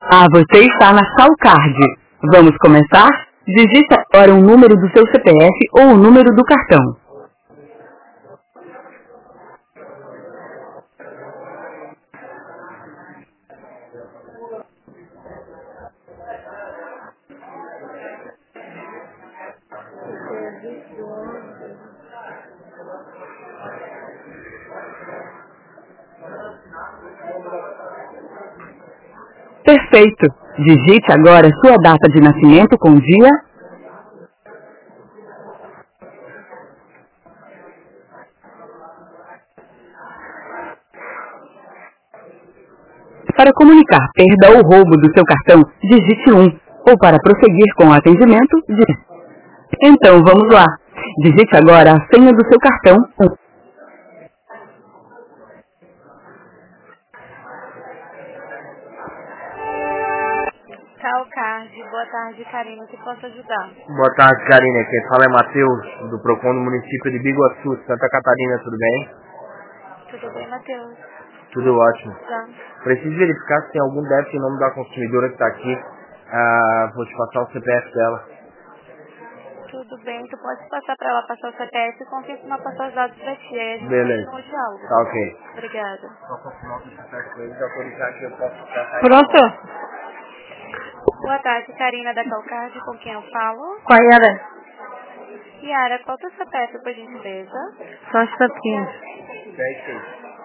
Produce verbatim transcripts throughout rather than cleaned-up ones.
Ah, você está na Salcard. Vamos começar? Digite agora o número do seu C P F ou o número do cartão. Perfeito. Digite agora sua data de nascimento com dia. Para comunicar perda ou roubo do seu cartão, digite um. Ou para prosseguir com o atendimento, digite. Então, vamos lá. Digite agora a senha do seu cartão. Salcard, boa tarde, Karina, que posso ajudar? Boa tarde, Karina. Quem fala é Matheus, do Procon do município de Biguaçu, Santa Catarina. Tudo bem? Tudo bem, Matheus? Tudo ótimo. Já. Preciso verificar se tem algum débito em nome da consumidora que está aqui. Ah, vou te passar o C P F dela. Tudo bem, tu pode passar para ela passar o C P F e confirmar passar os dados para ti, aí a gente Beleza. continua o diálogo. Tá ok. Obrigada. Só confirmar o C P F dele, já autorizar aqui, eu posso passar. Pronto? Boa tarde, Karina da Salcard, com quem eu falo? Qual era? Yara, qual é o teu C P F, por gentileza? Só um instantinho. dez, seis.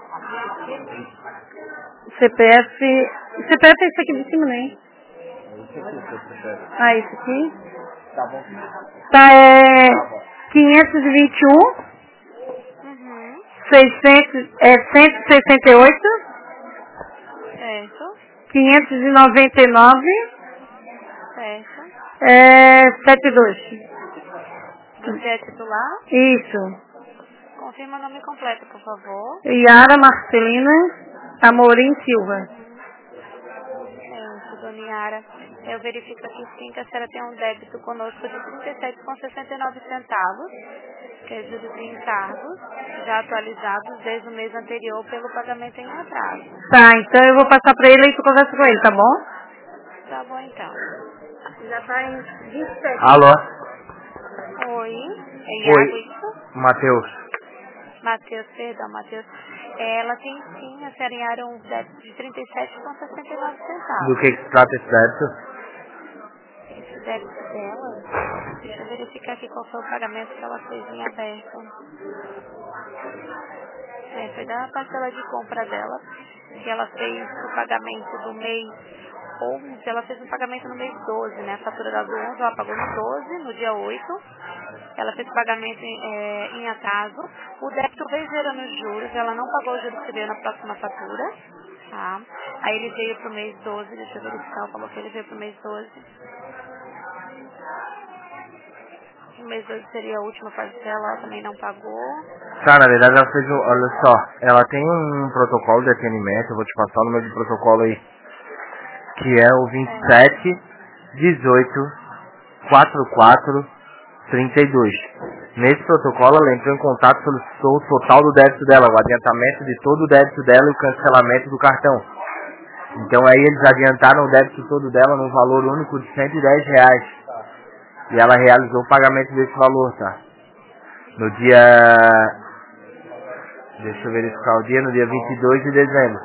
C P F... C P F é esse aqui de cima, né? Esse aqui, o seu C P F. Ah, esse aqui. Tá bom? Tá, é... Tá bom. quinhentos e vinte e um, Uhum. seiscentos, é cento e sessenta e oito, Certo, quinhentos e noventa e nove, certo. é setenta e dois. Você é titular? Isso. Confirma o nome completo, por favor. Yara Marcelina Amorim Silva. É, dona Yara, eu verifico aqui sim que a senhora tem um débito conosco de trinta e sete vírgula sessenta e nove centavos, que é juros e encargos, já atualizados desde o mês anterior pelo pagamento em atraso. Tá, então eu vou passar pra ele e tu conversa com ele, tá bom? Tá bom, então. Já tá em vinte e sete. Alô? Oi, é Iago, Oi, isso? Matheus. Matheus, perdão, Matheus. Ela tem sim, a senhora Yara, um débito de trinta e sete vírgula sessenta e nove Do centavos. que que se trata esse débito? Esse débito dela, deixa eu verificar aqui qual foi o pagamento que ela fez em aberto. É, foi da parcela de compra dela, que ela fez o pagamento do mês onze, ela fez o pagamento no mês doze, né? A fatura da do onze, ela pagou no doze, no dia oito. Ela fez o pagamento em, é, em atraso. O débito veio gerando os juros, ela não pagou os juros que veio na próxima fatura. Tá? Aí ele veio pro mês doze, deixa eu verificar o valor que ele veio pro mês doze. O mês doze seria a última parcela, ela também não pagou. Tá, na verdade ela fez um, olha só, ela tem um protocolo de atendimento, eu vou te passar o número de protocolo aí, que é o vinte e sete, dezoito, quarenta e quatro, trinta e dois. Nesse protocolo ela entrou em contato e solicitou o total do débito dela, o adiantamento de todo o débito dela e o cancelamento do cartão. Então aí eles adiantaram o débito todo dela no valor único de cento e dez reais. E ela realizou o pagamento desse valor, tá? No dia... Deixa eu verificar o dia, no dia vinte e dois de dezembro.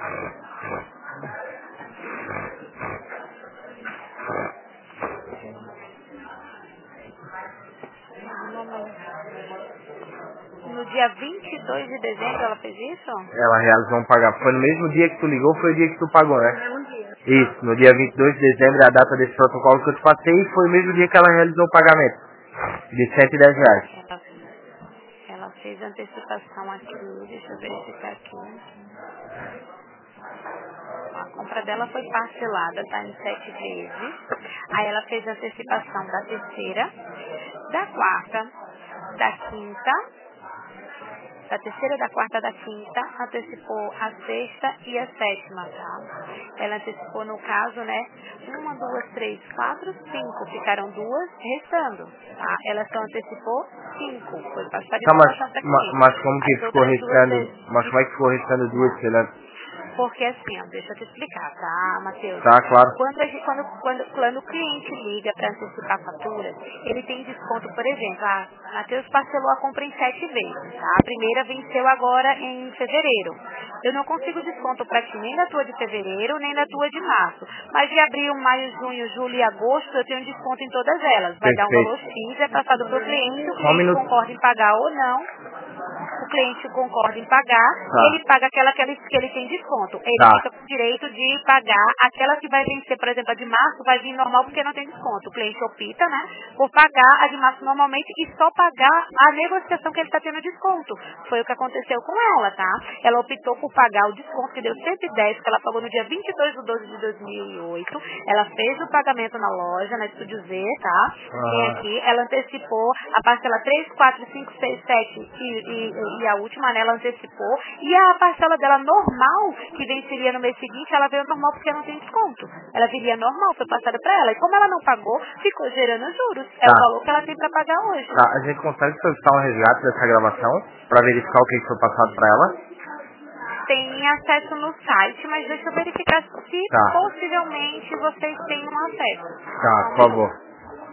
No dia vinte e dois de dezembro ela fez isso? Ela realizou um pagamento. Foi no mesmo dia que tu ligou, foi o dia que tu pagou, né? Isso, no dia vinte e dois de dezembro é a data desse protocolo que eu te passei e foi o mesmo dia que ela realizou o pagamento. De cento e dez reais. Ela, ela fez antecipação aqui, deixa eu verificar aqui. A compra dela foi parcelada, tá, em sete vezes. Aí ela fez a antecipação da terceira, da quarta, da quinta, da terceira, da quarta, da quinta, antecipou a sexta e a sétima, tá? Ela antecipou, no caso, né, uma, duas, três, quatro, cinco, ficaram duas restando, tá? Ela só antecipou cinco, foi passar Tá, mas, informação pra ma- aqui. mas como que As ficou outras duas restando, vezes. mas como é que ficou restando duas, sei lá? Porque assim, ó, deixa eu te explicar, tá, Matheus? Tá, claro. Quando, a gente, quando, quando, quando o cliente liga para antecipar a fatura, ele tem desconto, por exemplo, ah, Matheus parcelou a compra em sete vezes, tá? A primeira venceu agora em fevereiro. Eu não consigo desconto para ti nem na tua de fevereiro, nem na tua de março. Mas de abril, maio, junho, julho e agosto, eu tenho desconto em todas elas. Vai dar um Perfeito. valor X, é passado para o cliente, o Só um cliente minuto. concorda em pagar ou não. O cliente concorda em pagar, Tá. ele paga aquela que ele, que ele tem desconto. Ele Tá. fica com o direito de pagar aquela que vai vencer, por exemplo, a de março vai vir normal porque não tem desconto. O cliente opta, né, por pagar a de março normalmente e só pagar a negociação que ele está tendo desconto. Foi o que aconteceu com ela, tá? Ela optou por pagar o desconto que deu cento e dez, que ela pagou no dia vinte e dois de doze de dois mil e oito. Ela fez o pagamento na loja, na Estúdio Z, tá? Tem Ah. aqui, ela antecipou a parcela três, quatro, cinco, seis, sete e, e, e a última, né, ela antecipou. E a parcela dela normal, que venceria no mês seguinte, ela veio normal porque não tem desconto. Ela viria normal, foi passada para ela. E como ela não pagou, ficou gerando juros. É Tá. o valor que ela tem para pagar hoje. Tá, a gente consegue solicitar um resgate dessa gravação pra verificar o que foi passado pra ela? Tem acesso no site, mas deixa eu verificar se Tá. possivelmente vocês têm um acesso. Tá, por favor.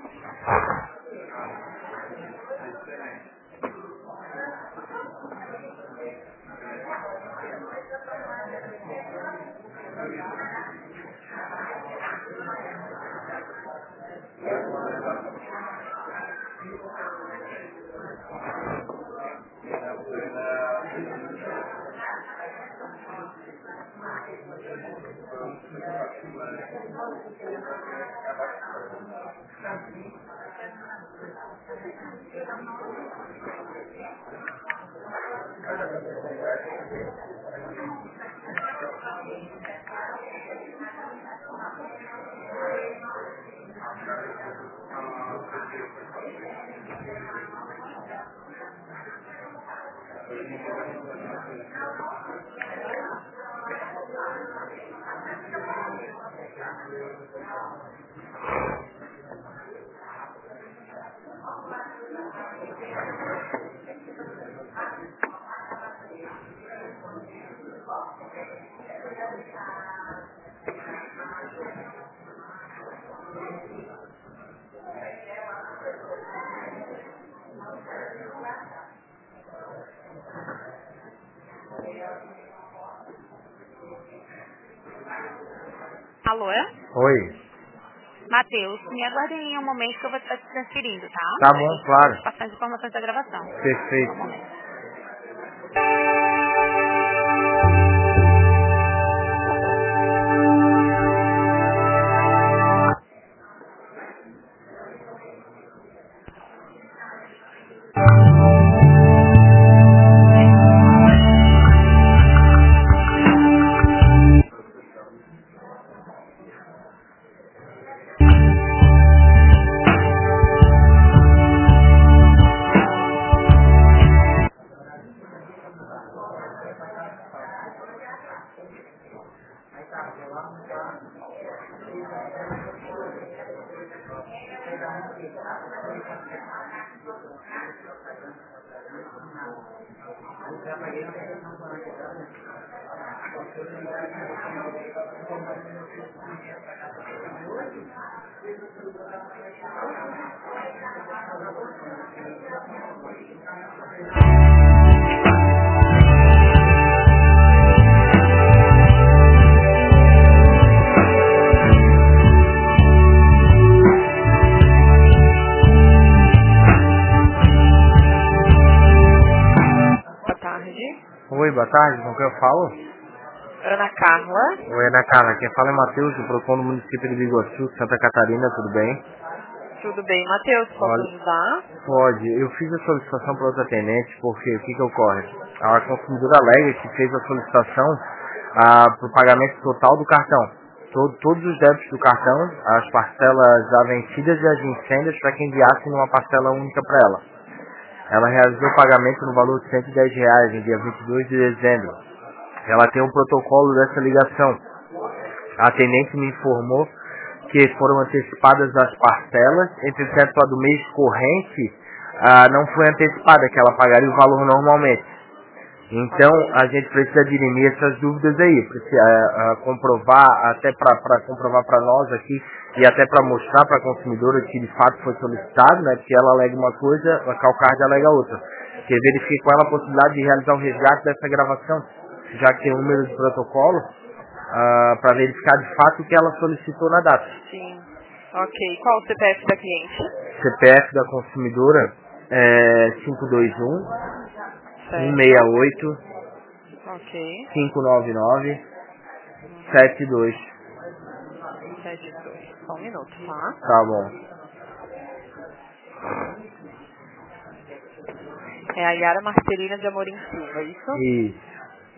Alô? Oi. Matheus, me aguardem em um momento que eu vou estar te transferindo, tá? Tá bom, claro. Passar as informações da gravação. Perfeito. Um momento. Boa tarde. Oi, boa tarde, com quem eu falo? Ana Carla. Oi, Ana Carla, quem fala é Matheus, do Procon do município de Biguaçu, Santa Catarina, tudo bem? Tudo bem, Matheus? Posso Olha, ajudar? pode. Eu fiz a solicitação para outra atendente, porque o que que ocorre? A consumidora alega que fez a solicitação ah, para o pagamento total do cartão. Todo, todos os débitos do cartão, as parcelas já vencidas e as incêndios, para que enviasse numa parcela única para ela. Ela realizou o pagamento no valor de cento e dez reais no dia vinte e dois de dezembro. Ela tem um protocolo dessa ligação. A atendente me informou que foram antecipadas as parcelas, entretanto a do mês corrente ah, não foi antecipada, que ela pagaria o valor normalmente. Então, Ok. a gente precisa dirimir essas dúvidas aí, precisa uh, uh, comprovar, até para comprovar para nós aqui, e até para mostrar para a consumidora que de fato foi solicitado, né, que ela alega uma coisa, a Calcard alega outra. Que verifique com ela a possibilidade de realizar o resgate dessa gravação, já que tem um número de protocolo, uh, para verificar de fato o que ela solicitou na data. Sim. Ok. Qual o C P F da cliente? C P F da consumidora é cinco dois um, um seis Certo. oito, Ok. cinco nove nove, Uhum. sete dois. sete dois. Só um minuto, tá? Tá bom. É a Yara Marcelina de Amorim Silva, é isso? Isso.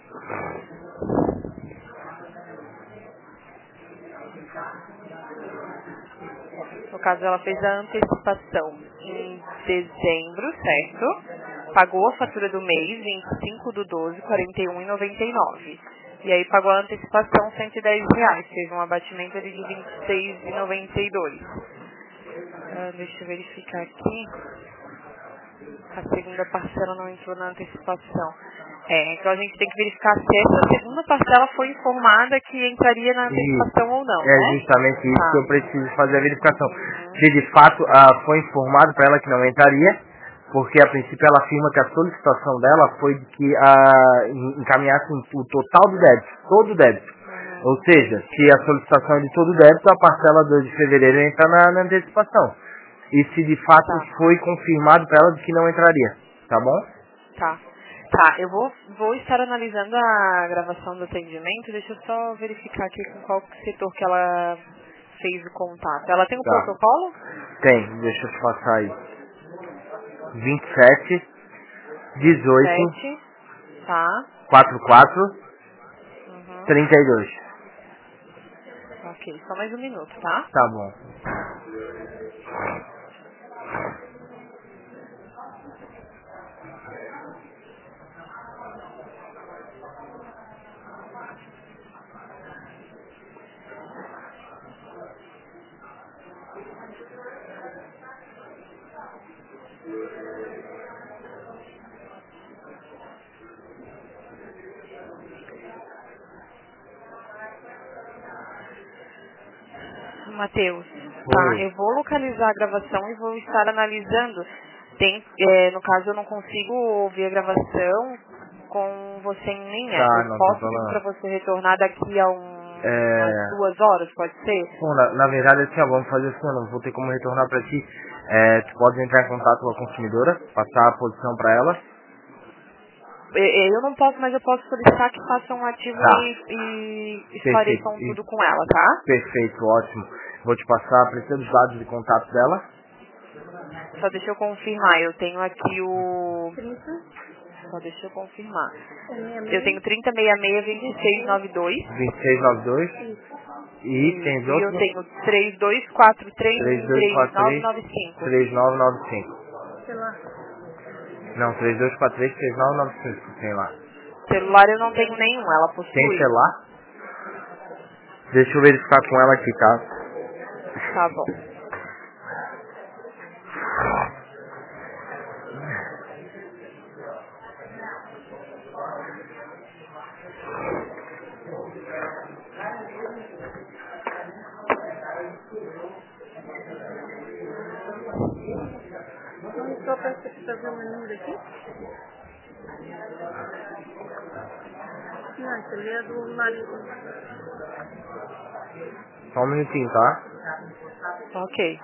No caso, ela fez a antecipação em dezembro, certo? Pagou a fatura do mês, vinte e cinco do doze, quarenta e um reais e noventa e nove. E aí pagou a antecipação, cento e dez reais. Fez um abatimento ali de vinte e seis reais e noventa e dois. Ah, deixa eu verificar aqui. A segunda parcela não entrou na antecipação. É, então a gente tem que verificar se essa segunda parcela foi informada que entraria na antecipação Isso. ou não, É né? justamente isso que eu Tá. preciso fazer a verificação. Uhum. Se de fato ah, foi informado para ela que não entraria, porque a princípio ela afirma que a solicitação dela foi de que ah, en- encaminhasse o total do débito, todo o débito. Uhum. Ou seja, se a solicitação é de todo o débito, a parcela dois de fevereiro entra na, na antecipação. E se de fato Tá. foi confirmado para ela de que não entraria, tá bom? Tá. Tá, eu vou, vou estar analisando a gravação do atendimento. Deixa eu só verificar aqui com qual setor que ela fez o contato. Ela tem o Tá. protocolo? Tem, deixa eu te passar aí. vinte e sete, dezoito, Sete. Tá. quarenta e quatro, Uhum. trinta e dois. Ok, só mais um minuto, tá? Tá bom. Matheus, tá, Oi. eu vou localizar a gravação e vou estar analisando. Tem, é, no caso, eu não consigo ouvir a gravação com você em linha. Tá, Eu não tem posso pedir para problema. você retornar daqui a um, umas É... duas horas, pode ser? Bom, na, na verdade, assim, ó, vamos fazer assim, eu não vou ter como retornar pra ti. É, tu pode entrar em contato com a consumidora, passar a posição pra ela. É, é, Eu não posso, mas eu posso solicitar que façam um ativo Tá, e, e perfeito. esclareçam E- tudo com ela, tá? perfeito, ótimo. Vou te passar, precisa dos dados de contato dela. Só deixa eu confirmar. Eu tenho aqui o... Só deixa eu confirmar. Eu tenho trinta, sessenta e seis, vinte e seis, noventa e dois. vinte e seis noventa e dois. E tem os Isso. E eu outros? tenho três dois quatro três, três dois três quatro nove três, nove cinco. três nove nove cinco. Não, três dois quatro três, três nove nove cinco. Tem lá. Celular eu não tenho nenhum, ela Tem possui. celular? Deixa eu verificar com ela aqui, tá? Tá bom. Só para você fazer o número aqui? Não, isso ali é do marido. Só um minutinho, tá? Ok.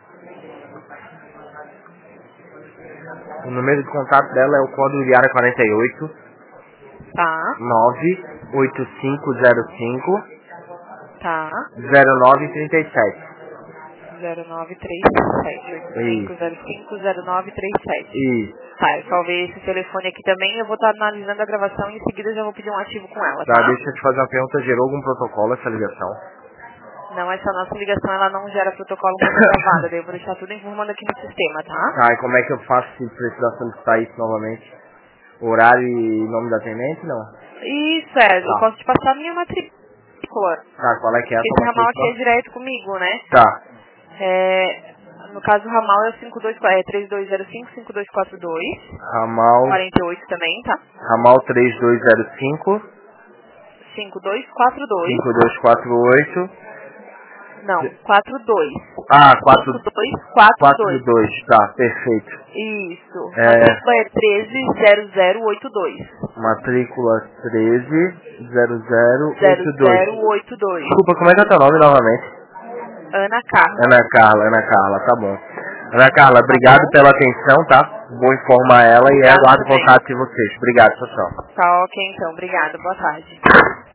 O número de contato dela é o código de área quarenta e oito, Tá. nove oito cinco zero cinco, Tá. zero nove três sete. zero nove três sete. oito cinco Isso, zero cinco zero nove três sete. isso. Tá, eu salvei esse telefone aqui também. Eu vou estar analisando a gravação e em seguida eu já vou pedir um ativo com ela, Tá, tá? deixa eu te fazer uma pergunta. Gerou algum protocolo essa ligação? Não, essa nossa ligação ela não gera protocolo quando é gravada. Daí eu vou deixar tudo informando aqui no sistema, tá? Tá, e como é que eu faço se precisar solicitar isso novamente? Horário e nome da atendente, não? Isso, é. Eu Tá. posso te passar a minha matrícula. Tá, qual é que é Porque essa esse ramal aqui é matrícula? direto comigo, né? Tá. É No caso, o ramal é o cinco dois, é três dois zero cinco, cinco dois quatro dois. Ramal. quarenta e oito também, tá? Ramal três dois zero cinco. cinco dois quatro dois. cinco dois quatro oito. Não, quatro dois. Ah, quatro dois quatro dois. dois, tá, perfeito. Isso. É... Matrícula é treze zero zero oito dois. Matrícula treze zero zero oito dois. zero zero oito dois. Desculpa, como é que é teu nome novamente? Ana Carla. Ana Carla, Ana Carla, tá bom. Ana Carla, obrigado tá pela atenção, tá? Vou informar ela e Obrigado aguardo o também. contato de vocês. Obrigado, tchau, tchau. Tá ok, então. Obrigada. Boa tarde.